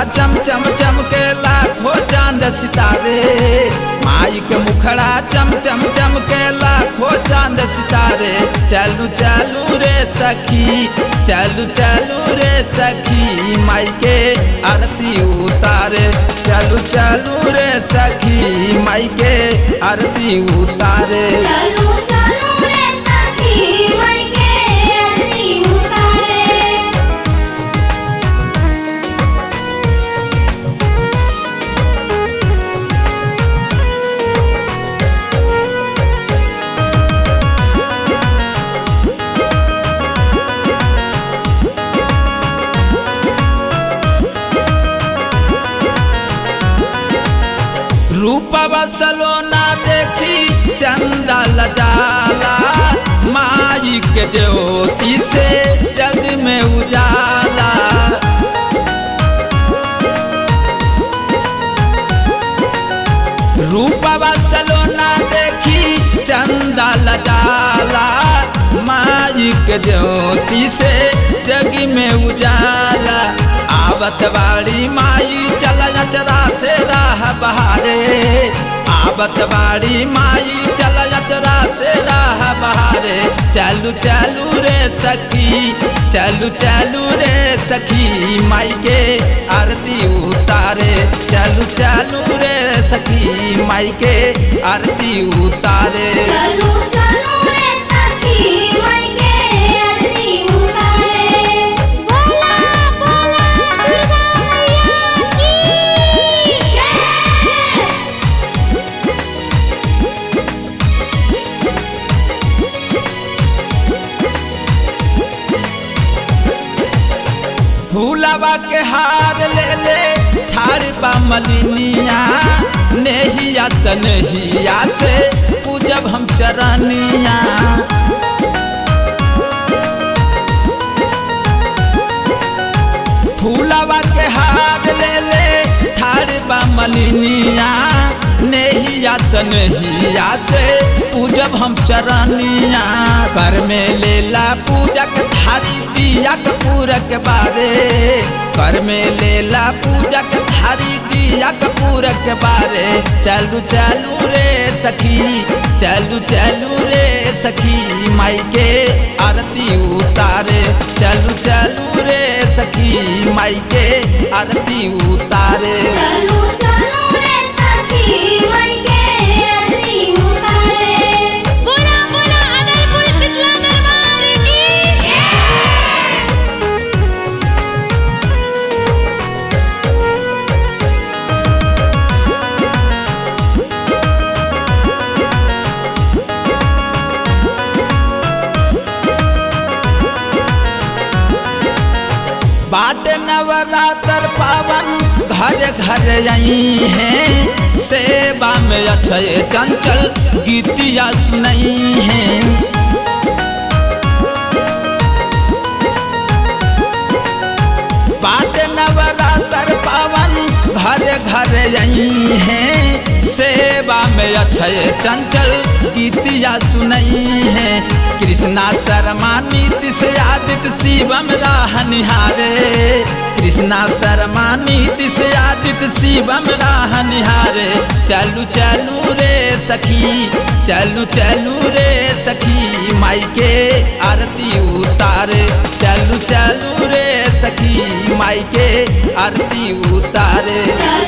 चम चम चमके लाखों चांद सितारे, माई के मुखड़ा चम चम चमके लाखों चांद सितारे। चलू चलू रे सखी, चलू चलू रे सखी, माई के आरती उतारे। चलू चलू रे सखी, माई के आरती उतारे। चलू चलू रे सखी, माई के आरती उतारे। रूपवा सलोना देखी चंदा लजाला, माई के ज्योति से जग में उजाला। रूपवा सलोना देखी चंदा लजाला, माई के ज्योति से जग में उजाला। आवत बाड़ी माई चला चरा से राह बहारे, आवत बाड़ी माई चला चरा से राह बहारे। चलू चलू रे सखी, चलू चलू रे सखी, माई के आरती उतारे। चलू चलू रे सखी, माई के आरती उतारे। चलू चलू रे सखी, माई के आरती उतारे। बोला बोला दुर्गा मैया की जय। फूलवा के हार ले ले ठाड़ बा मलिनिया, नेहिया सनहिया से पूजब हम चरनिया। फूलवा के हार ले ले ठाड़ बा मलिनिया, नेहिया सनहिया से पूजब हम चरनिया। घर में लेला पूजक थारी दिया कपूर के बारे, घर में लेला पूजक थारी दिया कपूर के बारे। चलू चलू रे सखी, चलू चलू रे सखी, माई के आरती उतारे। चलू चलू रे सखी, माई के आरती उतारे। चलू चलू रे सखी, माई के आरती उतारे। बोला बोला अदलपुर शीतला दरबार की जय। बाट नवरात्र पावन घर घर आई हैं, सेवा में अक्षय चंचल गीतिया सुनाई हैं। बाट नवरात्र पावन घर घर आई हैं, सेवा में अक्षय चंचल गीतिया सुनाई हैं। कृष्णा शर्मा नीतीश आदित्य शिवम राह निहारे, कृष्णा शर्मा नीतीश आदित्य शिवम राह निहारे। चलू चलू रे सखी, चलू चलू रे सखी, माई के आरती उतारे। चलू चलू रे सखी, माई के आरती उतारे।